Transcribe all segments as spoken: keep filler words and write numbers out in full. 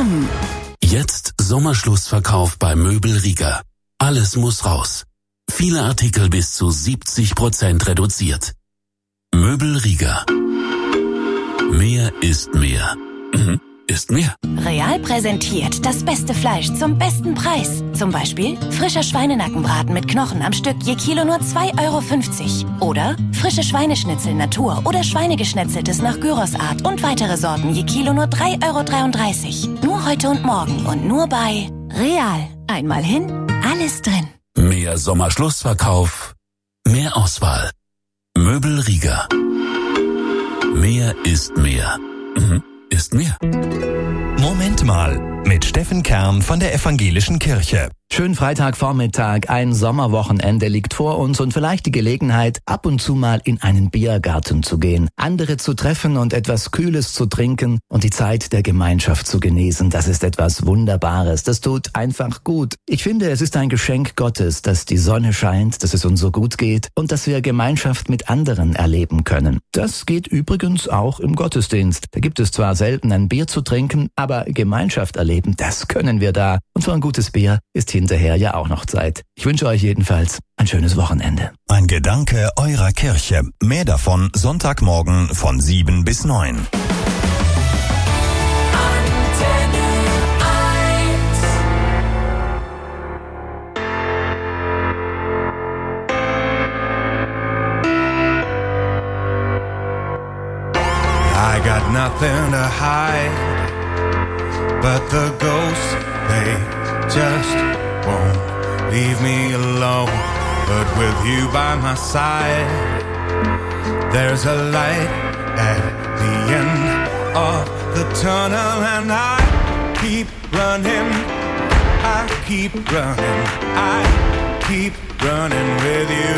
komm! Jetzt Sommerschlussverkauf bei Möbel Rieger. Alles muss raus. Viele Artikel bis zu siebzig Prozent reduziert. Möbel Rieger. Mehr ist mehr. Mhm. Ist mehr. Real präsentiert das beste Fleisch zum besten Preis. Zum Beispiel frischer Schweinenackenbraten mit Knochen am Stück je Kilo nur zwei Euro fünfzig. Oder frische Schweineschnitzel Natur oder Schweinegeschnetzeltes nach Gyrosart und weitere Sorten je Kilo nur drei Euro dreiunddreißig. Nur heute und morgen und nur bei Real. Einmal hin, alles drin. Mehr Sommerschlussverkauf. Mehr Auswahl. Möbel Rieger. Mehr ist mehr. Mhm. Ist mehr. Moment mal, mit Steffen Kern von der Evangelischen Kirche. Schönen Freitagvormittag, ein Sommerwochenende liegt vor uns und vielleicht die Gelegenheit, ab und zu mal in einen Biergarten zu gehen, andere zu treffen und etwas Kühles zu trinken und die Zeit der Gemeinschaft zu genießen. Das ist etwas Wunderbares, das tut einfach gut. Ich finde, es ist ein Geschenk Gottes, dass die Sonne scheint, dass es uns so gut geht und dass wir Gemeinschaft mit anderen erleben können. Das geht übrigens auch im Gottesdienst. Da gibt es zwar selten ein Bier zu trinken, aber Gemeinschaft erleben, das können wir da. Und für ein gutes Bier ist hinterher ja auch noch Zeit. Ich wünsche euch jedenfalls ein schönes Wochenende. Ein Gedanke eurer Kirche. Mehr davon Sonntagmorgen von sieben bis neun. I got nothing to hide, but the ghosts, they just won't leave me alone. But with you by my side, there's a light at the end of the tunnel, and I keep running, I keep running, I keep running with you.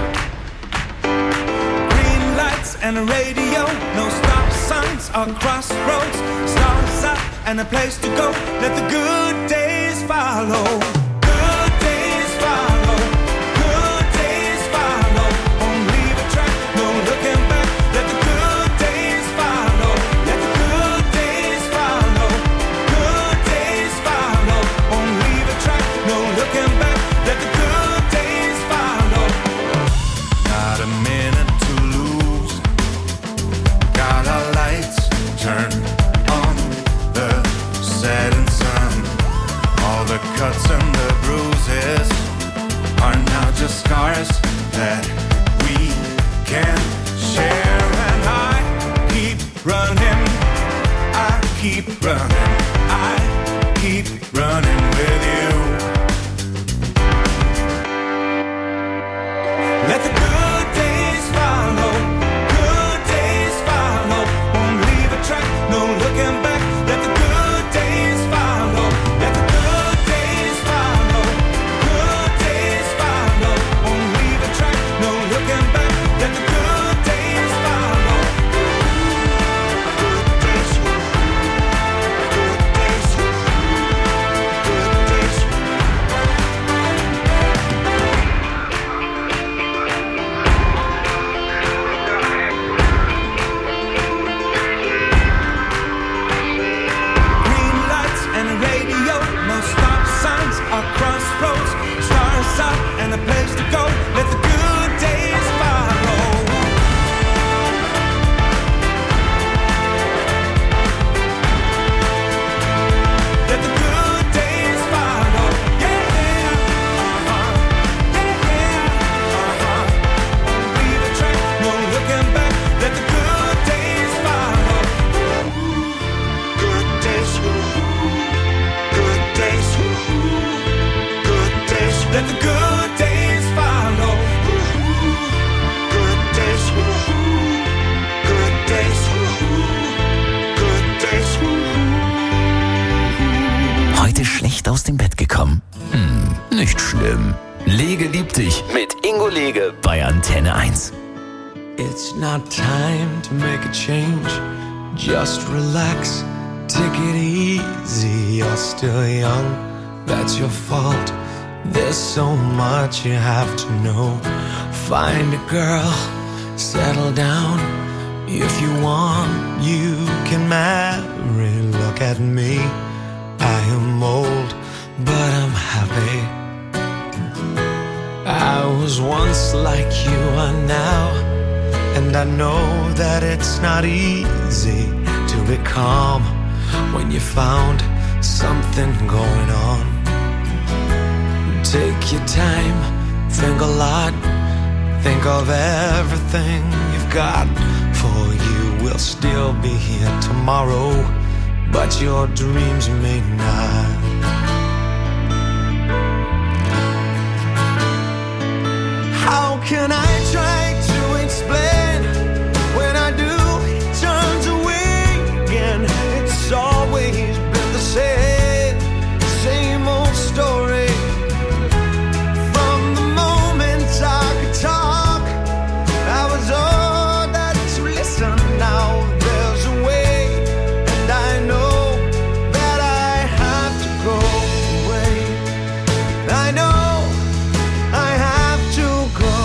Green lights and a radio, no stop signs or crossroads, stars up and a place to go, let the good days follow. Good days follow, good days follow. Won't leave a track, no looking back. Let the good days follow, let the good days follow. Good days follow, won't leave a track, no looking back. Let the good days follow. Not a minute to lose. Got our lights turned on the setting sun. All the cuts and the bruises are now just scars that we can share. And I keep running, I keep running, I keep running with you. Let the good days follow, good days follow. Won't leave a track, no looking back. Let the good days follow, let the good days follow, good days follow. Won't leave a track, no looking back. Let the good days follow. Good days, good days, good days. Green lights and a radio, no stop signs or crossroads, stars up and a place to go. Let the good days follow. Let the good days follow. Yeah, uh-huh. Yeah, uh-huh. Won't leave a track, no looking back. Let the good days follow. Good days, good days, good days. Let the good days follow. Good days, good days, good days. Heute schlecht aus dem Bett gekommen? Hm, nicht schlimm. Lege liebt dich mit Ingo Lege bei Antenne eins. It's not time to make a change. Just relax, take it easy. You're still young, that's your fault. There's so much you have to know. Find a girl, settle down. If you want, you can marry. Look at me, am old, but I'm happy. I was once like you are now, and I know that it's not easy to be calm when you found something going on. Take your time, think a lot, think of everything you've got, for you will still be here tomorrow, but your dreams may not. How can I try to explain when I do, it turns away again? It's always been the same, same old story. From the moment I could talk, I was ordered to listen. Now there's a way, and I know that I have to go away. I know I have to go.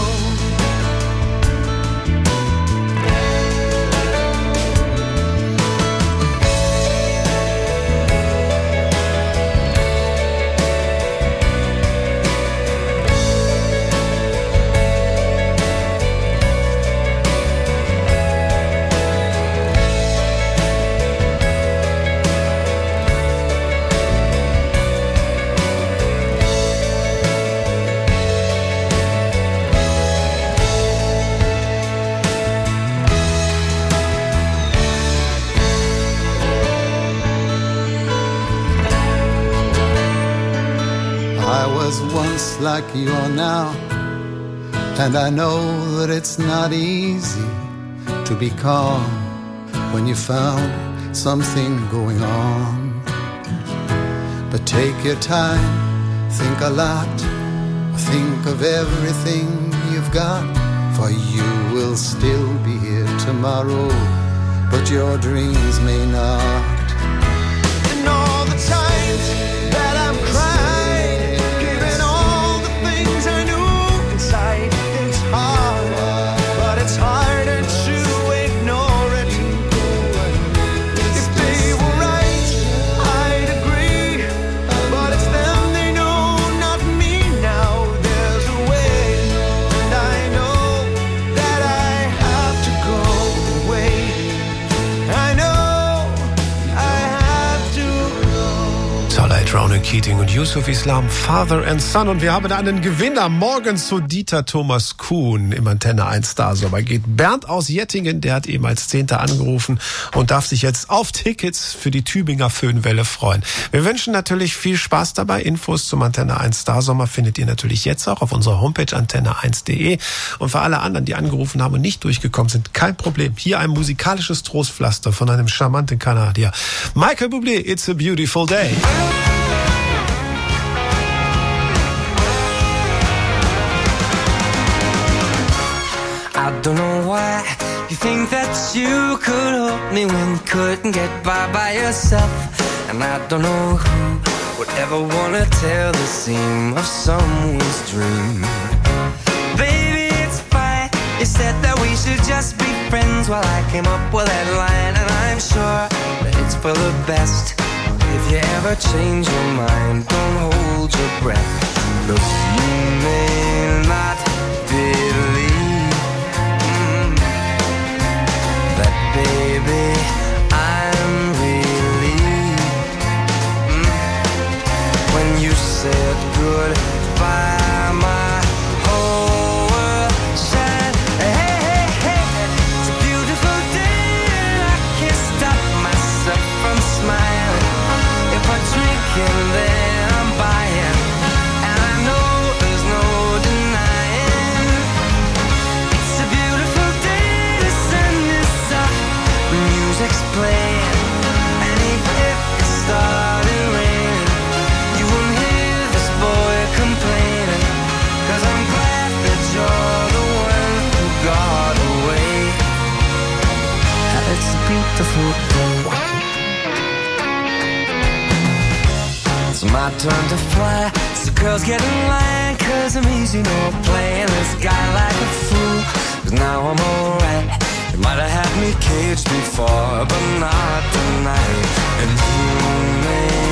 I was once like you are now, and I know that it's not easy to be calm when you found something going on. But take your time, think a lot, think of everything you've got, for you will still be here tomorrow, but your dreams may not. And all the times that I'm crying, giving all the things I knew inside, it's hard, but it's harder to ignore it. If they were right, I'd agree, but it's them they know, not me. Now there's a way, and I know that I have to go away. I know I have to go. Starlight, Ronan Keating und Yusuf Islam, Father and Son. Und wir haben einen Gewinner morgen zu Dieter Thomas Kuhn im Antenne eins Starsommer. Geht Bernd aus Jettingen, der hat eben als Zehnter angerufen und darf sich jetzt auf Tickets für die Tübinger Föhnwelle freuen. Wir wünschen natürlich viel Spaß dabei. Infos zum Antenne eins Starsommer findet ihr natürlich jetzt auch auf unserer Homepage antenne eins punkt de. Und für alle anderen, die angerufen haben und nicht durchgekommen sind, kein Problem. Hier ein musikalisches Trostpflaster von einem charmanten Kanadier. Michael Bublé, It's a Beautiful Day. I don't know why you think that you could help me when you couldn't get by by yourself. And I don't know who would ever wanna tell the seam of someone's dream. Baby, it's fine. You said that we should just be friends while I came up with that line. And I'm sure that it's for the best. If you ever change your mind, don't hold your breath. Look, you may not believe that, baby, I'm relieved mm. When you said goodbye, my whole world shined. Hey, hey, hey, it's a beautiful day, and I can't stop myself from smiling. If I drink and then I'm buying, and I know there's no denying. It's a beautiful day, the sun is up, the music's playing, and even if it started raining, you won't hear this boy complaining, 'cause I'm glad that you're the one who got away. It's a beautiful day. It's my turn to fly, so girls get in line, 'cause I'm easy, no playing this guy like a fool. 'Cause now I'm alright. You might have had me caged before, but not tonight. And you may